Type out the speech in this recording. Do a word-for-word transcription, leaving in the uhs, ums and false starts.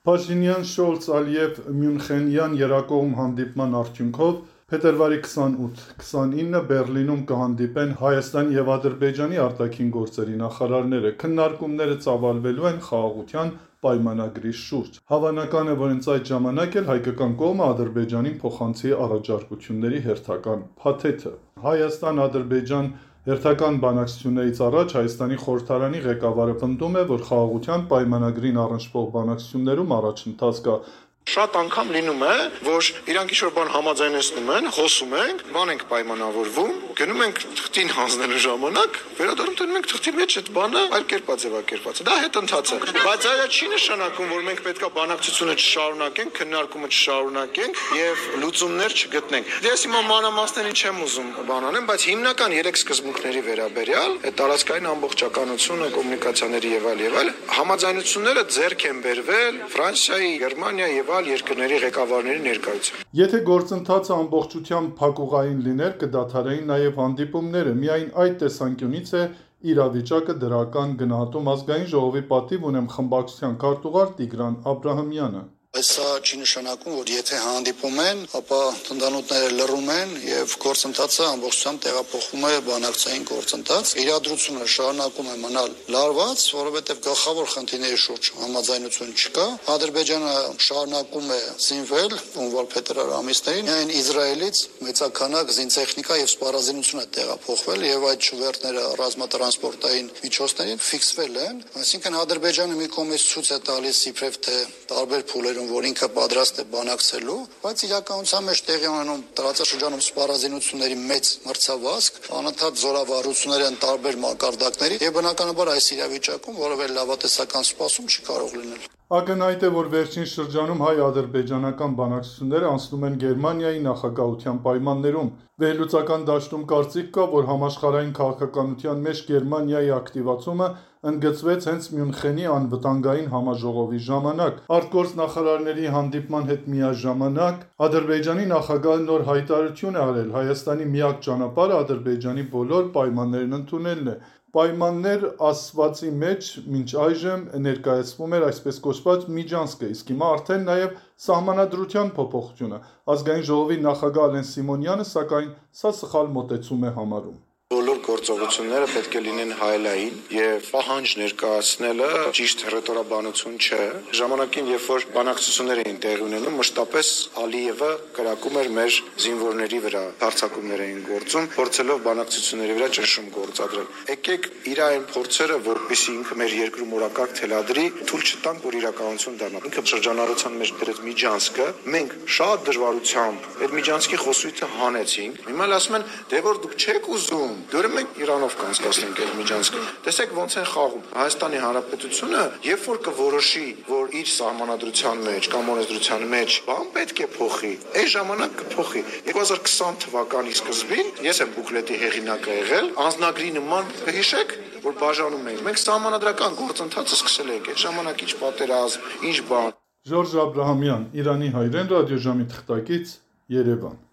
Փաշինյան-Շոլց-Ալիև Մյունխենյան երակողմ հանդիպման արդյունքով փետրվարի քսանութ քսանինը Բեռլինում կհանդիպեն Հայաստանի և Ադրբեջանի արտաքին գործերի նախարարները։ Քննարկումները ծավալվելու են խաղաղության պայմանագրի շուրջ։ Հավանական է, որ հենց այդ ժամանակ էլ հայկական կողմը Ադրբեջանին փոխանցի առաջարկությունների հերթական փաթեթը։ Հայաստան-Ադրբեջան հերթական բանակցություններից առաջ Հայաստանի խորհրդարանի ղեկավարը պնդում է, որ խաղաղության պայմանագրին առնչվող բանակցություններում առաջընթաց կա։ Շատ անգամ լինում է, որ իրանք ինչ-որ բան համաձայնեցնում են, խոսում ենք, բան ենք պայմանավորվում, գնում ենք թղթին հանձնելու ժամանակ, վերադառնում տանում ենք թղթի մեջ այդ բանը այլ կերպա ձևակերպված է։ Դա հետընթաց է։ Բայց դա չի նշանակում, որ մենք պետքա բանակցությունը չշարունակենք, քննարկումը չշարունակենք եւ լուծումներ չգտնենք։ Դե ես հիմա մանրամասներին չեմ ուզում բան անեմ, բայց հիմնական երեք սկզբունքների վերաբերյալ այդ տարածքային ամբողջականությունը, կոմունիկացիաների եւ այլ եւ այլ համաձայնությունները ձեռք են բերվել Ֆրանսիայի, Գերմանիայի եւ այլ երկրների ղեկավարների ներկայությամբ։ Եթե գործընթացը ամբողջությամբ փակուղային լիներ, կդադարեին նաեւ հանդիպումները։ Միայն այդ տեսանկյունից է իրավիճակը դրական գնահատում Ազգային ժողովի պատիվ ունեմ խմբակցության քարտուղար Տիգրան Աբրահամյանը։ Բայց սա չի նշանակում, որ եթե հանդիպում են, ապա թնդանոթները լռում են եւ գործընթացը ամբողջությամբ տեղափոխվում է բանակցային գործընթաց։ Իրադրությունը շարունակում է մնալ լարված, որովհետեւ գլխավոր խնդիրների շուրջ համաձայնություն չկա։ Ադրբեջանը շարունակում է զինվել հունվար փետրվար ամիսներին։ Միայն Իսրայելից մեծականակ զինտեխնիկա եւ սպառազինություն է տեղափոխվել եւ այդ շուվերտները ռազմատրանսպորտային միջոցներին ֆիքսվել են։ Այսինքն Ադրբեջանը մի կողմից ցույց է տալիս իբրև թե տարբեր փուլերում որ ինքը պատրաստ է բանակցելու, բայց իրականության մեջ տեղի ունենում տարածաշրջանում սպառազինությունների մեծ մրցավազք, անընդհատ զորավարություններ են տարբեր մակարդակների եւ բնականաբար այս իրավիճակում որևէ լավատեսական սպասում չի կարող լինել։ Ակնհայտ է, որ վերջին շրջանում հայ-ադրբեջանական բանակցությունները անցնում են Գերմանիայի նախագահության պայմաններում։ Վերլուծական դաշտում կարծիք կա, որ համաշխարհային քաղաքականության մեջ Գերմանիայի ակտիվացումը ընդգծվեց հենց Մյունխենի անվտանգային համաժողովի ժամանակ։ Արտգործ նախարարների հանդիպման հետ միաժամանակ Ադրբեջանի նախագահը նոր հայտարարություն է արել. Հայաստանի միակ ճանապարհը Ադրբեջանի բոլոր պայմաններն ընդունելն է։ Պայմաններ ասվածի մեջ մինչ այժմ ներկայացվում էր այսպես կոչված միջանցքը, իսկ հիմա արդեն նաև սահմանադրության փոփոխությունը։ Ազգային ժողովի նախագահ Ալեն Սիմոնյանը սակայն սա սխալ մոտեցում է համարում։ Բոլոր գործողությունները պետք է լինեն հայելային եւ պահանջ ներկայացնելը ճիշտ հռետորաբանություն չէ։ Ժամանակին, երբ որ բանակցություններ էին տեղի ունենում, մշտապես Ալիևը կրակում էր մեր զինվորների վրա, հարձակումներ էին գործում, փորձելով բանակցությունների վրա ճնշում գործադրել։ Եկեք իր այն փորձերը, որպեսզի ինքը մեր երկրում օրակարգ թելադրի, թույլ չտանք, որ իրականություն դառնա։ Ինքը շրջանառության մեջ դրեց միջանցքը, մենք շատ դժվարությամբ այդ միջանցքի խոսույթը հանեցինք։ Հիմա ասում են, դե որ դուք չեք ուզում, դուրը մենք Իրանով կանցկացնենք այդ միջանցքը։ Տեսեք ոնց են խաղում։ Հայաստանի Հանրապետությունը, երբ որ կորոշի, որ իր սահմանադրության մեջ կամ օրենսդրության մեջ բան պետք է փոխի, այս ժամանակ կփոխի։ երկու հազար քսան թվականի սկզբին ես եմ բուկլետի հեղինակը եղել, անձնագրի նման կհիշեք, որ բաժանում ենք։ Մենք սահմանադրական գործընթացը սկսել ենք, այդ ժամանակ ինչ պատերազմ, ինչ բան։ Ժորժ Աբրահամյան, Իրանի հայրեն ռադիոժամի թղթակից, Երևան։